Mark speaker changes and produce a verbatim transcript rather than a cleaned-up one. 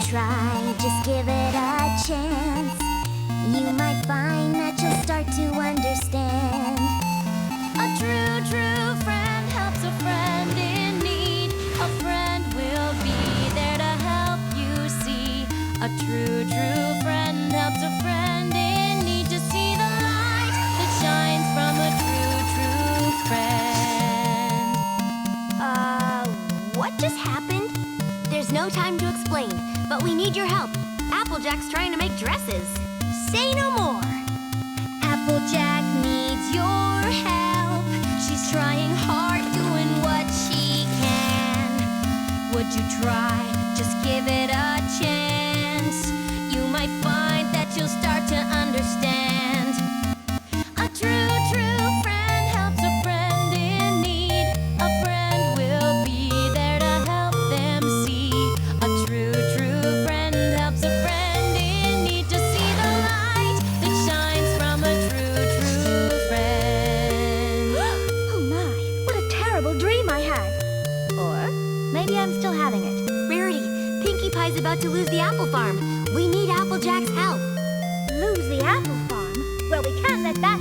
Speaker 1: try, just give it a chance. You might find that you'll start to understand. A true, true friend helps a friend in need. A friend will be there to help you see. A true, true friend helps a friend in need to see the light that shines from a true, true friend. Uh, what just happened? There's no time to explain, but we need your help. Applejack's trying to make dresses. Say no more. Applejack needs your help. She's trying hard, doing what she can. Would you try? Just give it a chance. You might find that you'll start to understand. A true, true friend helps a friend in need. A friend will be there to help them see. A true, true friend helps a friend in need to see the light that shines from a true, true friend. Oh my, what a terrible dream I had. Or maybe I'm still having it. Rarity, Pinkie Pie's about to lose the apple farm. We need Applejack's help. Lose the apple farm? Well, we can't let that